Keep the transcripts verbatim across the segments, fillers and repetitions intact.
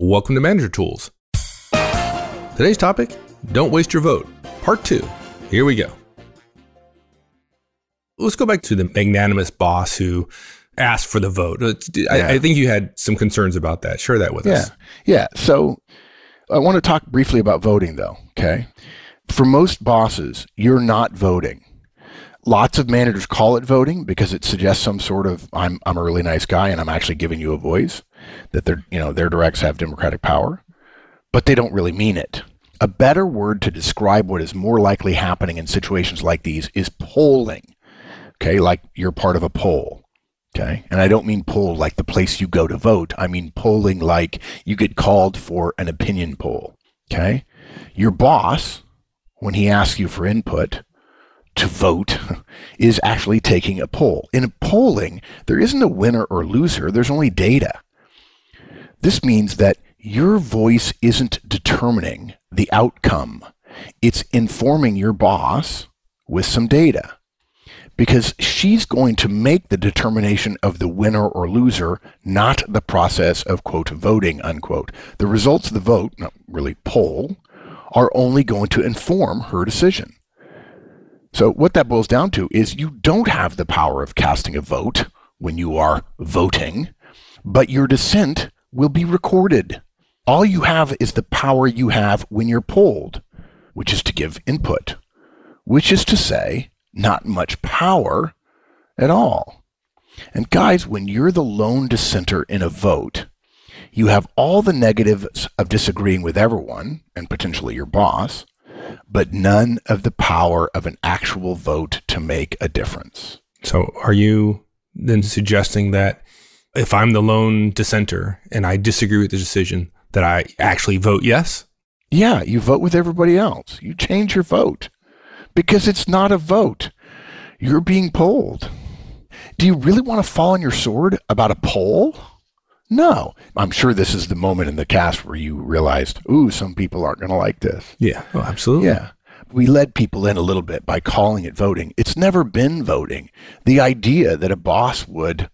Welcome to Manager Tools. Today's topic, don't waste your vote, part two. Here we go. Let's go back to the magnanimous boss who asked for the vote. I, Yeah. I think you had some concerns about that. Share that with Yeah. us. Yeah. So I want to talk briefly about voting, though. Okay. For most bosses, you're not voting. Lots of managers call it voting because it suggests some sort of I'm I'm a really nice guy and I'm actually giving you a voice, that their you know their directs have democratic power, but they don't really mean it. A better word to describe what is more likely happening in situations like these is polling. Okay, like you're part of a poll. Okay, and I don't mean poll like the place you go to vote. I mean polling like you get called for an opinion poll. Okay, your boss, when he asks you for input to vote, is actually taking a poll. In polling, there isn't a winner or loser, there's only data. This means that your voice isn't determining the outcome. It's informing your boss with some data, because she's going to make the determination of the winner or loser, not the process of, quote, voting, unquote. The results of the vote, not really poll, are only going to inform her decision. So what that boils down to is you don't have the power of casting a vote when you are voting, but your dissent will be recorded. All you have is the power you have when you're polled, which is to give input, which is to say, not much power at all. And guys, when you're the lone dissenter in a vote, you have all the negatives of disagreeing with everyone, and potentially your boss, but none of the power of an actual vote to make a difference. So are you then suggesting that if I'm the lone dissenter and I disagree with the decision, that I actually vote yes? Yeah, you vote with everybody else. You change your vote because it's not a vote. You're being polled. Do you really want to fall on your sword about a poll? No. I'm sure this is the moment in the cast where you realized, ooh, some people aren't going to like this. Yeah, oh, absolutely. Yeah. We led people in a little bit by calling it voting. It's never been voting. The idea that a boss would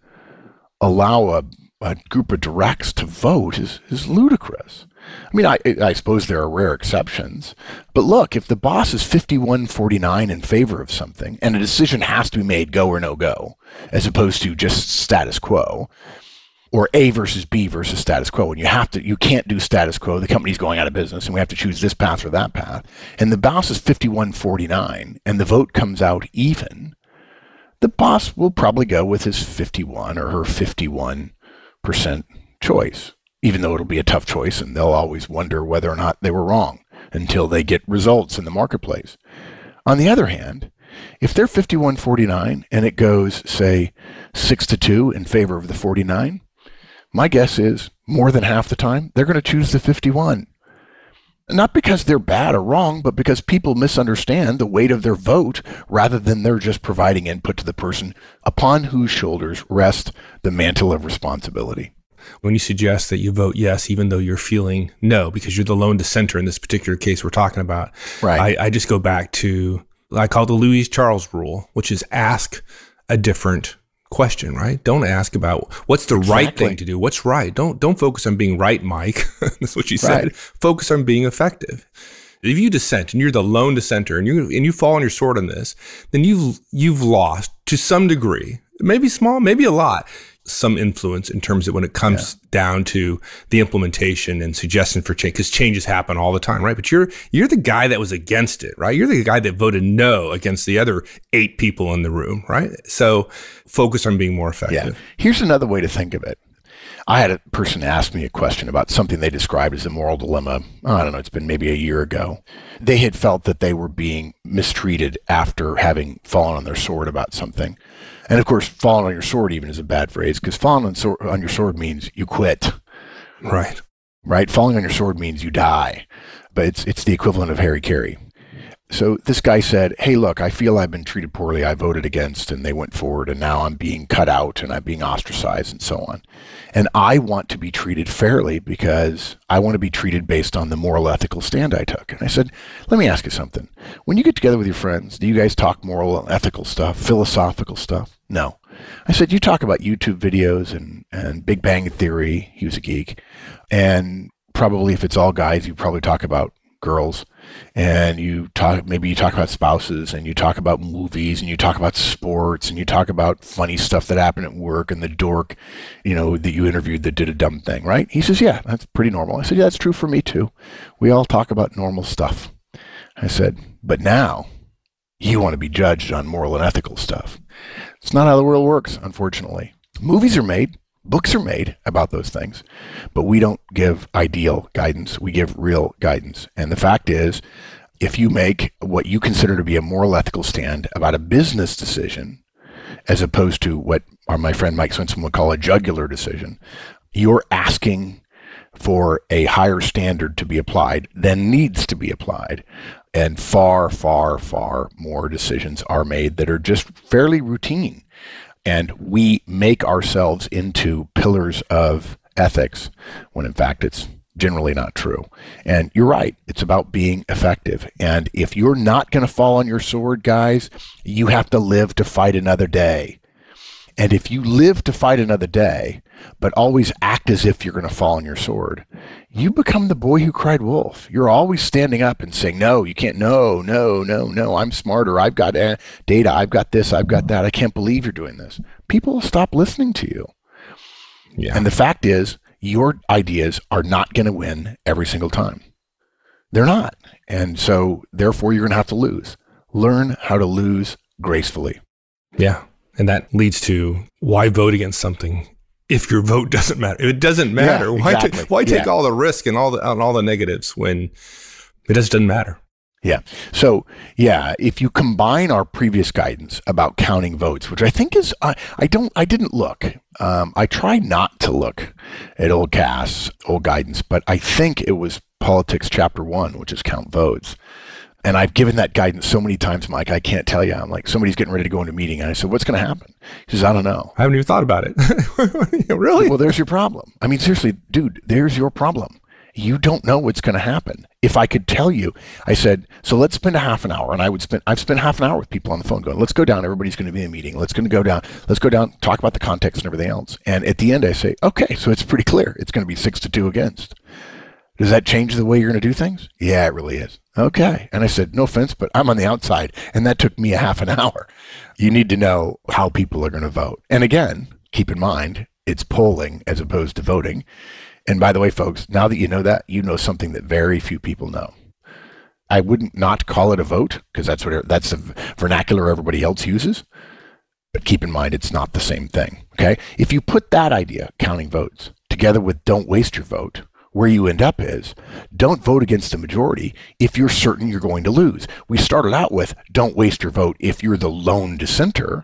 allow a, a group of directs to vote is, is ludicrous. I mean, I, I suppose there are rare exceptions. But look, if the boss is fifty-one forty-nine in favor of something, and a decision has to be made go or no go, as opposed to just status quo, or A versus B versus status quo, and you have to, you can't do status quo. The company's going out of business, and we have to choose this path or that path. And the boss is fifty-one forty-nine, and the vote comes out even. The boss will probably go with his fifty-one or her fifty-one percent choice, even though it'll be a tough choice, and they'll always wonder whether or not they were wrong until they get results in the marketplace. On the other hand, if they're fifty-one forty-nine and it goes, say, six to two in favor of the forty-nine, my guess is more than half the time, they're going to choose the fifty-one. Not because they're bad or wrong, but because people misunderstand the weight of their vote rather than they're just providing input to the person upon whose shoulders rests the mantle of responsibility. When you suggest that you vote yes, even though you're feeling no, because you're the lone dissenter in this particular case we're talking about, Right. I, I just go back to, I call it the Louis Charles rule, which is ask a different question, right? Don't ask about what's the right Exactly. thing to do. What's right? Don't don't focus on being right, Mike. That's what you said. Right. Focus on being effective. If you dissent and you're the lone dissenter and you and you fall on your sword on this, then you've you've lost to some degree, maybe small, maybe a lot, some influence in terms of when it comes yeah. down to the implementation and suggestion for change, because changes happen all the time, right? But you're you're the guy that was against it, right? You're the guy that voted no against the other eight people in the room, right? So focus on being more effective. Yeah. Here's another way to think of it. I had a person ask me a question about something they described as a moral dilemma. I don't know, it's been maybe a year ago. They had felt that they were being mistreated after having fallen on their sword about something. And of course, falling on your sword even is a bad phrase, because falling on, sword, on your sword means you quit. Right. Right? Falling on your sword means you die. But it's it's the equivalent of Harry Carey. So this guy said, hey, look, I feel I've been treated poorly. I voted against and they went forward and now I'm being cut out and I'm being ostracized and so on. And I want to be treated fairly because I want to be treated based on the moral ethical stand I took. And I said, let me ask you something. When you get together with your friends, do you guys talk moral and ethical stuff, philosophical stuff? No. I said, you talk about YouTube videos and, and Big Bang Theory. He was a geek. And probably, if it's all guys, you probably talk about girls, and you talk, maybe you talk about spouses, and you talk about movies, and you talk about sports, and you talk about funny stuff that happened at work, and the dork, you know, that you interviewed that did a dumb thing, right? He says, yeah, that's pretty normal. I said, yeah, that's true for me too. We all talk about normal stuff. I said, but now you want to be judged on moral and ethical stuff. It's not how the world works, unfortunately. Movies are made, books are made about those things, but we don't give ideal guidance. We give real guidance. And the fact is, if you make what you consider to be a moral ethical stand about a business decision, as opposed to what our, my friend Mike Swenson would call a jugular decision, you're asking for a higher standard to be applied than needs to be applied. And far, far, far more decisions are made that are just fairly routine. And we make ourselves into pillars of ethics when in fact it's generally not true. And you're right, it's about being effective. And if you're not going to fall on your sword, guys, you have to live to fight another day. And if you live to fight another day, but always act as if you're going to fall on your sword, you become the boy who cried wolf. You're always standing up and saying, no, you can't, no, no, no, no, I'm smarter. I've got data. I've got this. I've got that. I can't believe you're doing this. People will stop listening to you. Yeah. And the fact is, your ideas are not going to win every single time. They're not. And so, therefore, you're going to have to lose. Learn how to lose gracefully. Yeah. And that leads to why vote against something if your vote doesn't matter. If it doesn't matter, yeah, why, exactly. take, why take yeah. all the risk and all the and all the negatives when it just doesn't matter? Yeah. So, yeah, if you combine our previous guidance about counting votes, which I think is, uh, I don't, I didn't look. Um, I tried not to look at old Cass, old guidance, but I think it was Politics Chapter One, which is count votes. And I've given that guidance so many times, Mike, I can't tell you. I'm like, somebody's getting ready to go into a meeting. And I said, what's going to happen? He says, I don't know. I haven't even thought about it. Really? Well, there's your problem. I mean, seriously, dude, there's your problem. You don't know what's going to happen. If I could tell you, I said, so let's spend a half an hour. And I would spend, I've spent half an hour with people on the phone going, let's go down. Everybody's going to be in a meeting. Let's going to go down. Let's go down, talk about the context and everything else. And at the end, I say, okay, so it's pretty clear. It's going to be six to two against. Does that change the way you're going to do things? Yeah, it really is. Okay. And I said, no offense, but I'm on the outside. And that took me a half an hour. You need to know how people are going to vote. And again, keep in mind, it's polling as opposed to voting. And by the way, folks, now that you know that, you know something that very few people know. I wouldn't not call it a vote because that's what that's the vernacular everybody else uses. But keep in mind, it's not the same thing. Okay. If you put that idea, counting votes, together with don't waste your vote, where you end up is don't vote against the majority if you're certain you're going to lose. We started out with don't waste your vote if you're the lone dissenter.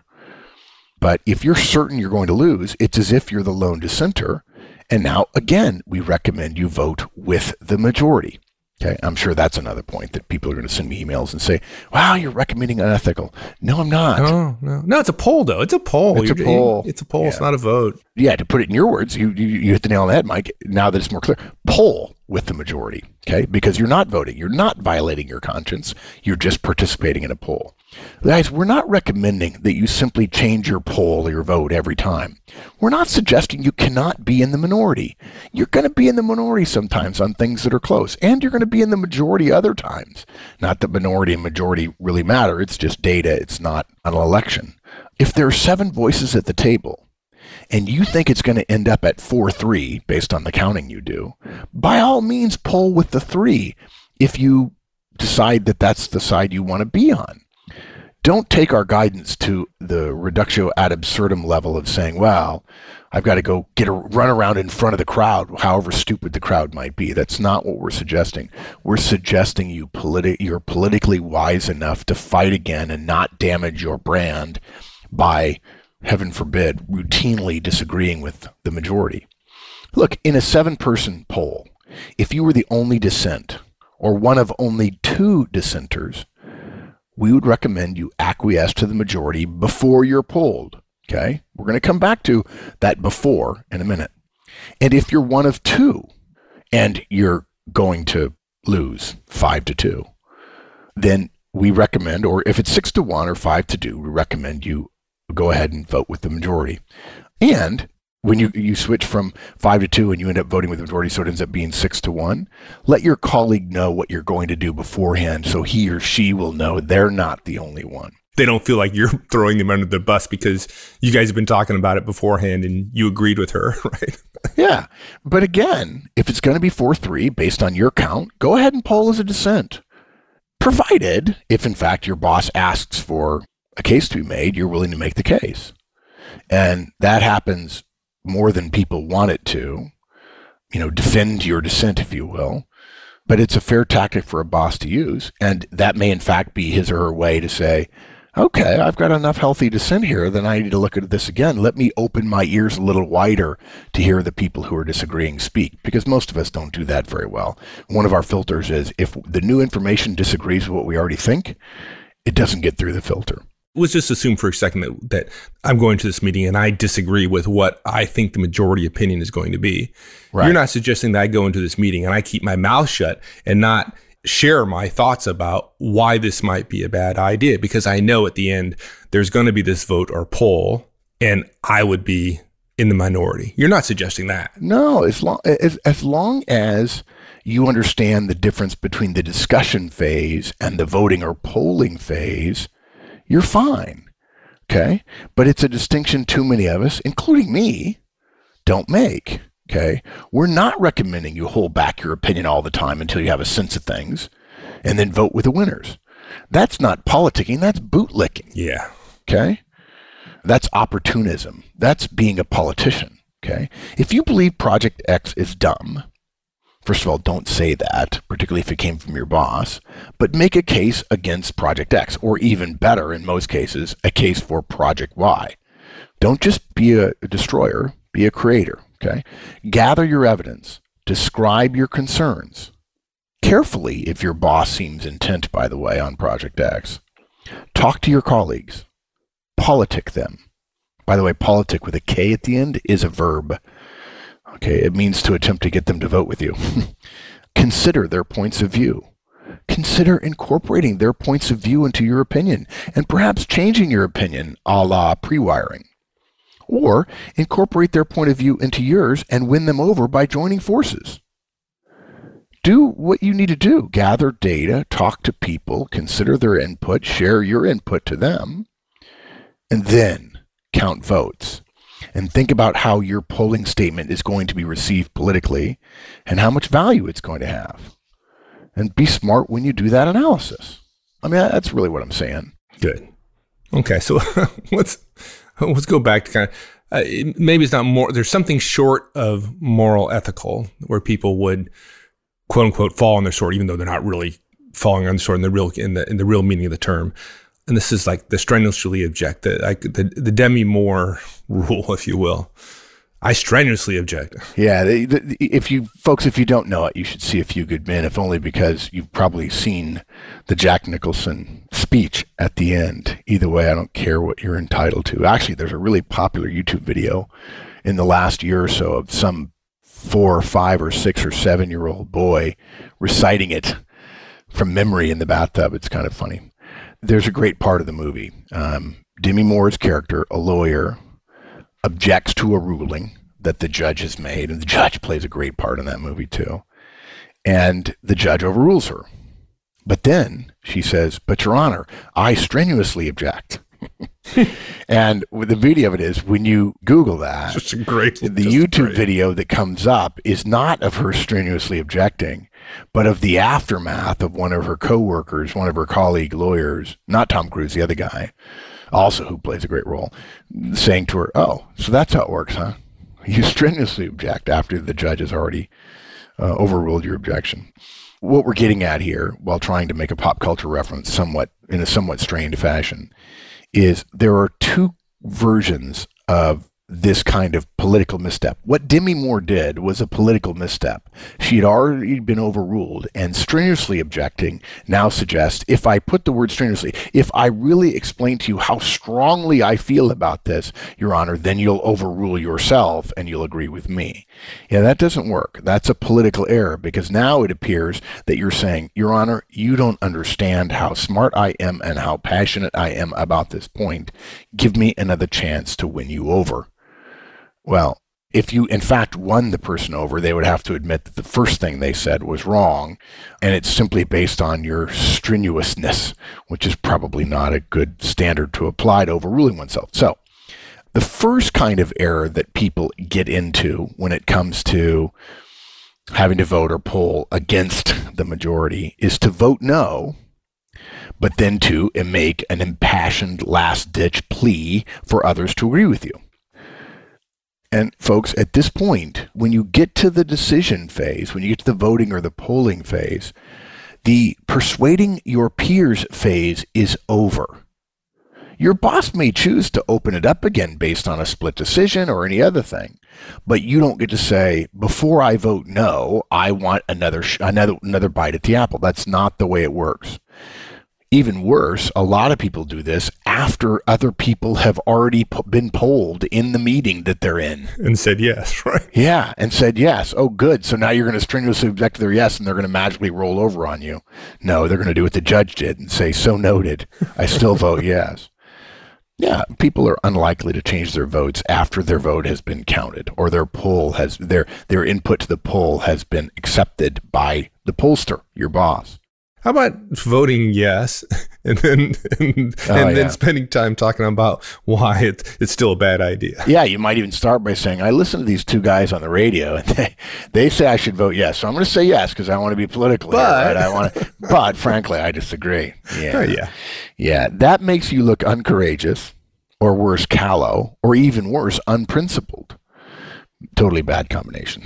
But if you're certain you're going to lose, it's as if you're the lone dissenter. And now, again, we recommend you vote with the majority. Okay, I'm sure that's another point that people are going to send me emails and say, wow, you're recommending unethical. No, I'm not. No, no. No, it's a poll, though. It's a poll. It's you're, a poll. It's a poll. Yeah. It's not a vote. Yeah, to put it in your words, you, you you hit the nail on the head, Mike. Now that it's more clear, poll with the majority, okay? Because you're not voting. You're not violating your conscience. You're just participating in a poll. Guys, we're not recommending that you simply change your poll or your vote every time. We're not suggesting you cannot be in the minority. You're going to be in the minority sometimes on things that are close, and you're going to be in the majority other times. Not that minority and majority really matter. It's just data. It's not an election. If there are seven voices at the table, and you think it's going to end up at four three based on the counting you do, by all means poll with the three if you decide that that's the side you want to be on. Don't take our guidance to the reductio ad absurdum level of saying, well, I've got to go get a run around in front of the crowd, however stupid the crowd might be. That's not what we're suggesting. We're suggesting you politi- you're politically wise enough to fight again and not damage your brand by, heaven forbid, routinely disagreeing with the majority. Look, in a seven-person poll, if you were the only dissent or one of only two dissenters, we would recommend you acquiesce to the majority before you're polled. Okay? We're going to come back to that before in a minute. And if you're one of two and you're going to lose five to two, then we recommend, or if it's six to one or five to two, we recommend you go ahead and vote with the majority. And when you, you switch from five to two and you end up voting with the majority, so it ends up being six to one, let your colleague know what you're going to do beforehand so he or she will know they're not the only one. They don't feel like you're throwing them under the bus because you guys have been talking about it beforehand and you agreed with her, right? Yeah. But again, if it's going to be four three based on your count, go ahead and poll as a dissent. Provided, if in fact your boss asks for a case to be made, you're willing to make the case. And that happens more than people want it to, you know, defend your dissent, if you will. But it's a fair tactic for a boss to use. And that may, in fact, be his or her way to say, okay, I've got enough healthy dissent here, then I need to look at this again. Let me open my ears a little wider to hear the people who are disagreeing speak, because most of us don't do that very well. One of our filters is if the new information disagrees with what we already think, it doesn't get through the filter. Let's just assume for a second that, that I'm going to this meeting and I disagree with what I think the majority opinion is going to be. Right. You're not suggesting that I go into this meeting and I keep my mouth shut and not share my thoughts about why this might be a bad idea, because I know at the end there's going to be this vote or poll and I would be in the minority. You're not suggesting that. No, as long as, as long as you understand the difference between the discussion phase and the voting or polling phase, you're fine, okay? But it's a distinction too many of us, including me, don't make, okay? We're not recommending you hold back your opinion all the time until you have a sense of things and then vote with the winners. That's not politicking, that's bootlicking. Yeah. Okay? That's opportunism. That's being a politician, okay? If you believe Project X is dumb, first of all, don't say that, particularly if it came from your boss, but make a case against Project X, or even better, in most cases, a case for Project Y. Don't just be a, a destroyer, be a creator, okay? Gather your evidence, describe your concerns. Carefully, if your boss seems intent, by the way, on Project X. Talk to your colleagues. Politic them. By the way, politic with a K at the end is a verb. Okay, it means to attempt to get them to vote with you. Consider their points of view. Consider incorporating their points of view into your opinion, and perhaps changing your opinion a la pre-wiring. Or incorporate their point of view into yours and win them over by joining forces. Do what you need to do. Gather data, talk to people, consider their input, share your input to them, and then count votes. And think about how your polling statement is going to be received politically and how much value it's going to have. And be smart when you do that analysis. I mean, that's really what I'm saying. Good. Okay, so let's let's go back to kind of, uh, maybe it's not more, there's something short of moral ethical where people would, quote unquote, fall on their sword, even though they're not really falling on the sword in the real, in the, in the real meaning of the term. And this is like the strenuously object, the, like the, the Demi Moore rule, if you will. I strenuously object. Yeah, the, the, if you folks, if you don't know it, you should see A Few Good Men, if only because you've probably seen the Jack Nicholson speech at the end. Either way, I don't care what you're entitled to. Actually, there's a really popular YouTube video in the last year or so of some four or five or six or seven year old boy reciting it from memory in the bathtub. It's kind of funny. There's a great part of the movie. Um, Demi Moore's character, a lawyer, objects to a ruling that the judge has made, and the judge plays a great part in that movie too. And the judge overrules her. But then she says, "But Your Honor, I strenuously object." And the beauty of it is, when you Google that, just a great, the YouTube great. video that comes up is not of her strenuously objecting, but of the aftermath of one of her coworkers, one of her colleague lawyers, not Tom Cruise, the other guy, also who plays a great role, saying to her, "Oh, so that's how it works, huh? You strenuously object after the judge has already uh, overruled your objection." What we're getting at here, while trying to make a pop culture reference somewhat in a somewhat strained fashion, is there are two versions of this kind of political misstep. What Demi Moore did was a political misstep. She had already been overruled, and strenuously objecting now suggests, if I put the word strenuously, if I really explain to you how strongly I feel about this, Your Honor, then you'll overrule yourself and you'll agree with me. Yeah, that doesn't work. That's a political error, because now it appears that you're saying, Your Honor, you don't understand how smart I am and how passionate I am about this point. Give me another chance to win you over. Well, if you, in fact, won the person over, they would have to admit that the first thing they said was wrong, and it's simply based on your strenuousness, which is probably not a good standard to apply to overruling oneself. So the first kind of error that people get into when it comes to having to vote or poll against the majority is to vote no, but then to make an impassioned last-ditch plea for others to agree with you. And folks, at this point, when you get to the decision phase, when you get to the voting or the polling phase, the persuading your peers phase is over. Your boss may choose to open it up again based on a split decision or any other thing, but you don't get to say, before I vote no, I want another sh- another another bite at the apple. That's not the way it works. Even worse, a lot of people do this after other people have already po- been polled in the meeting that they're in. And said yes, right? Yeah, and said yes. Oh, good. So now you're going to strenuously object to their yes, and they're going to magically roll over on you. No, they're going to do what the judge did and say, so noted, I still vote yes. Yeah, people are unlikely to change their votes after their vote has been counted or their poll has their their input to the poll has been accepted by the pollster, your boss. How about voting yes and then and, Oh, and yeah. then spending time talking about why it, it's still a bad idea? Yeah, you might even start by saying, I listen to these two guys on the radio, and they, they say I should vote yes. So I'm going to say yes because I want to be political. But- here, right? I want to, but frankly, I disagree. Yeah. Oh, yeah. Yeah, that makes you look uncourageous, or worse, callow, or even worse, unprincipled. Totally bad combination.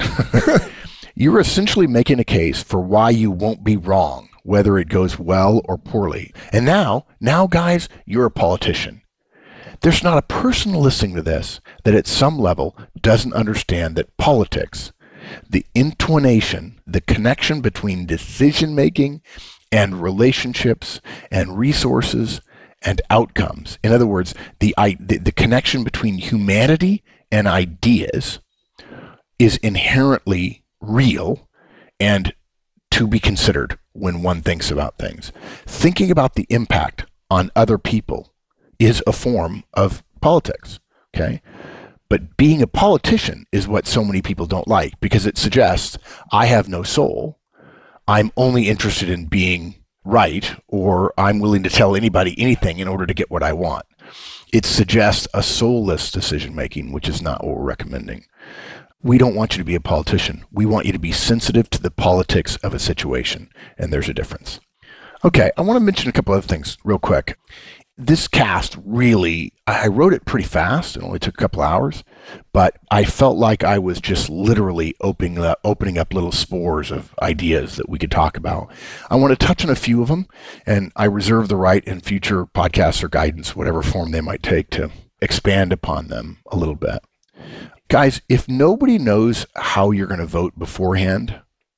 You're essentially making a case for why you won't be wrong, whether it goes well or poorly. And now, now, guys, you're a politician. There's not a person listening to this that at some level doesn't understand that politics, the intonation, the connection between decision-making and relationships and resources and outcomes. In other words, the, the, the connection between humanity and ideas is inherently real and to be considered when one thinks about things. Thinking about the impact on other people is a form of politics, okay? But being a politician is what so many people don't like because it suggests I have no soul. I'm only interested in being right, or I'm willing to tell anybody anything in order to get what I want. It suggests a soulless decision making, which is not what we're recommending. We don't want you to be a politician. We want you to be sensitive to the politics of a situation, and there's a difference. Okay, I want to mention a couple other things real quick. This cast really, I wrote it pretty fast. It only took a couple hours, but I felt like I was just literally opening up, opening up little spores of ideas that we could talk about. I want to touch on a few of them, and I reserve the right in future podcasts or guidance, whatever form they might take, to expand upon them a little bit. Guys, if nobody knows how you're going to vote beforehand,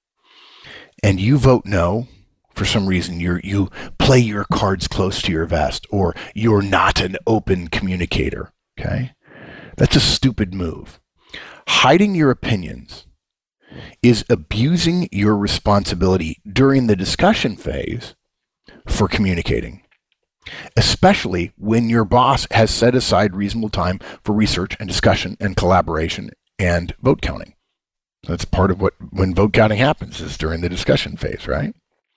and you vote no, for some reason you you play your cards close to your vest, or you're not an open communicator, okay? That's a stupid move. Hiding your opinions is abusing your responsibility during the discussion phase for communicating, especially when your boss has set aside reasonable time for research and discussion and collaboration and vote counting. That's part of what when vote counting happens is during the discussion phase, right?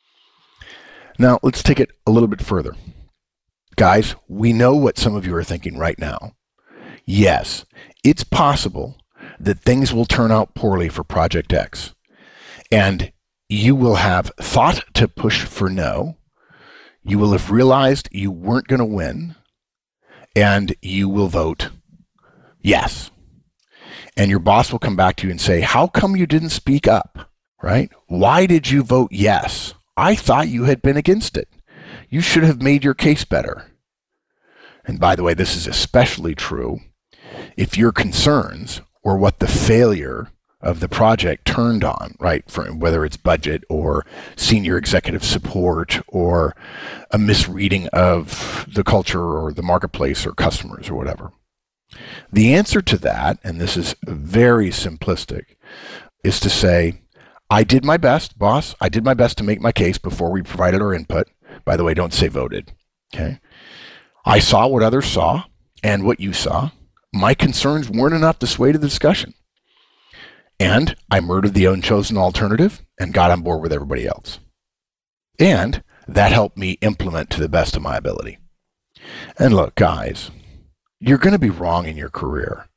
Now, let's take it a little bit further. Guys, we know what some of you are thinking right now. Yes, it's possible that things will turn out poorly for Project X, and you will have thought to push for no. You will have realized you weren't going to win, and you will vote yes. And your boss will come back to you and say, how come you didn't speak up, right? Why did you vote yes? I thought you had been against it. You should have made your case better. And by the way, this is especially true if your concerns or what the failure of the project turned on, right? For whether it's budget or senior executive support or a misreading of the culture or the marketplace or customers or whatever. The answer to that, and this is very simplistic, is to say, I did my best, boss. I did my best to make my case before we provided our input. By the way, don't say voted, okay? I saw what others saw and what you saw. My concerns weren't enough to sway to the discussion. And I murdered the unchosen alternative and got on board with everybody else. And that helped me implement to the best of my ability. And look, guys, you're going to be wrong in your career.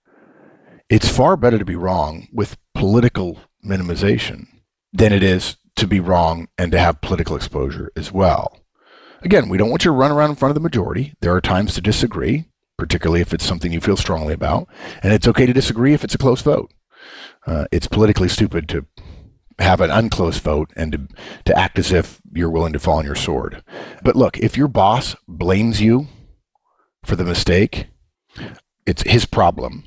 It's far better to be wrong with political minimization than it is to be wrong and to have political exposure as well. Again, we don't want you to run around in front of the majority. There are times to disagree, particularly if it's something you feel strongly about. And it's okay to disagree if it's a close vote. Uh, it's politically stupid to have an unclose vote and to, to act as if you're willing to fall on your sword. But look, if your boss blames you for the mistake, it's his problem.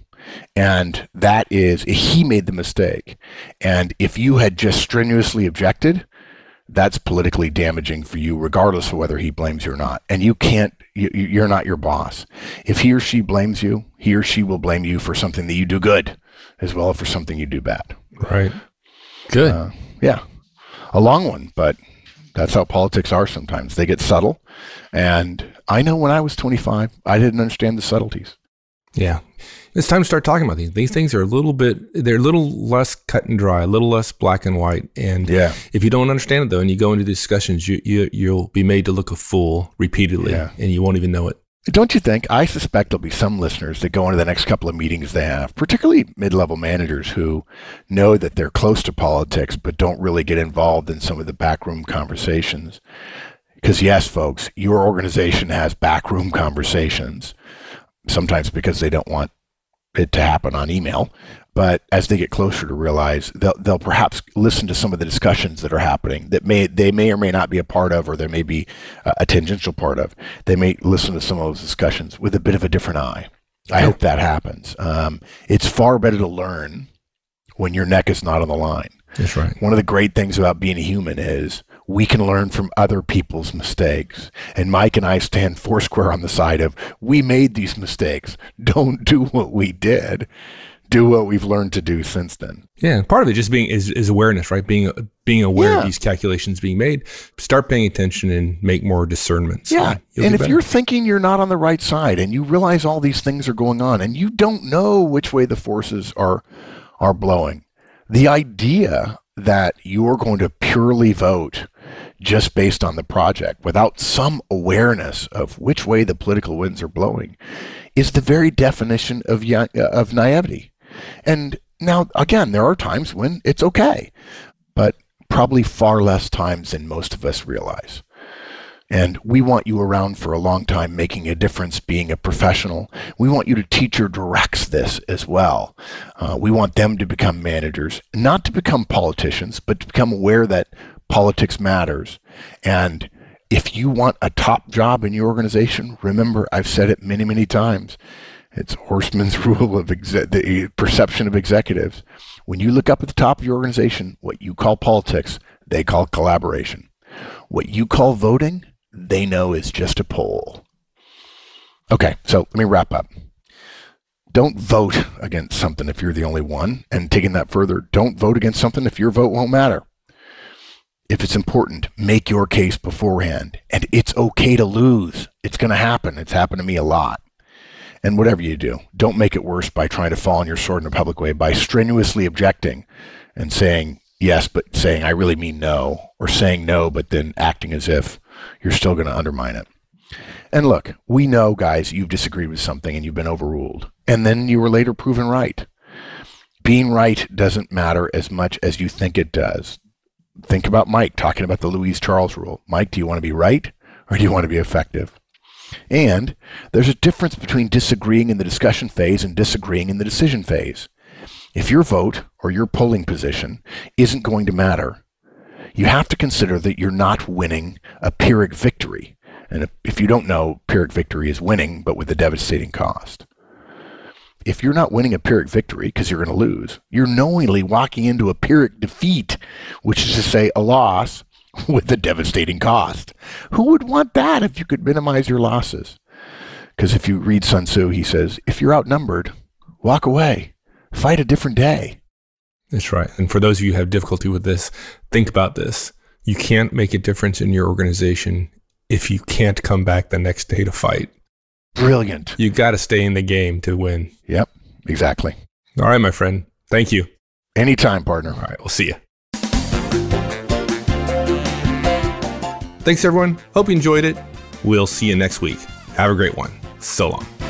And that is, he made the mistake. And if you had just strenuously objected, that's politically damaging for you, regardless of whether he blames you or not. And you can't, you, you're not your boss. If he or she blames you, he or she will blame you for something that you do good, as well as for something you do bad. Right. Good. Uh, yeah. A long one, but that's how politics are sometimes. They get subtle. And I know when I was twenty-five, I didn't understand the subtleties. Yeah. It's time to start talking about these. These things are a little bit, they're a little less cut and dry, a little less black and white. And yeah. if you don't understand it, though, and you go into discussions, you, you, you'll be made to look a fool repeatedly, yeah. and you won't even know it. Don't you think? I suspect there'll be some listeners that go into the next couple of meetings they have, particularly mid-level managers who know that they're close to politics but don't really get involved in some of the backroom conversations. Because yes, folks, your organization has backroom conversations, sometimes because they don't want it to happen on email. But as they get closer to realize, they'll they'll perhaps listen to some of the discussions that are happening that may they may or may not be a part of, or there may be a, a tangential part of. They may listen to some of those discussions with a bit of a different eye. I hope that happens. Um, it's far better to learn when your neck is not on the line. That's right. One of the great things about being a human is we can learn from other people's mistakes. And Mike and I stand foursquare on the side of, we made these mistakes. Don't do what we did. Do what we've learned to do since then. Yeah, part of it just being is, is awareness, right? Being being aware yeah. of these calculations being made. Start paying attention and make more discernments. Yeah, and, and if better. You're thinking you're not on the right side and you realize all these things are going on and you don't know which way the forces are are blowing, the idea that you're going to purely vote just based on the project without some awareness of which way the political winds are blowing is the very definition of of naivety. And now, again, there are times when it's okay, but probably far less times than most of us realize. And we want you around for a long time, making a difference, being a professional. We want you to teach your directs this as well. Uh, we want them to become managers, not to become politicians, but to become aware that politics matters. And if you want a top job in your organization, remember, I've said it many, many times. It's Horstman's rule of exe- the perception of executives. When you look up at the top of your organization, what you call politics, they call collaboration. What you call voting, they know is just a poll. Okay, so let me wrap up. Don't vote against something if you're the only one. And taking that further, don't vote against something if your vote won't matter. If it's important, make your case beforehand. And it's okay to lose. It's going to happen. It's happened to me a lot. And whatever you do, don't make it worse by trying to fall on your sword in a public way, by strenuously objecting and saying yes, but saying I really mean no, or saying no, but then acting as if you're still going to undermine it. And look, we know, guys, you've disagreed with something and you've been overruled. And then you were later proven right. Being right doesn't matter as much as you think it does. Think about Mike talking about the Louise Charles rule. Mike, do you want to be right or do you want to be effective? And there's a difference between disagreeing in the discussion phase and disagreeing in the decision phase. If your vote or your polling position isn't going to matter, you have to consider that you're not winning a Pyrrhic victory. And if, if you don't know, Pyrrhic victory is winning, but with a devastating cost. If you're not winning a Pyrrhic victory because you're going to lose, you're knowingly walking into a Pyrrhic defeat, which is to say a loss with a devastating cost. Who would want that if you could minimize your losses? Because if you read Sun Tzu, he says, if you're outnumbered, walk away, fight a different day. That's right. And for those of you who have difficulty with this, think about this. You can't make a difference in your organization if you can't come back the next day to fight. Brilliant. You got to stay in the game to win. Yep, exactly. All right, my friend. Thank you. Anytime, partner. All right, we'll see you. Thanks, everyone. Hope you enjoyed it. We'll see you next week. Have a great one. So long.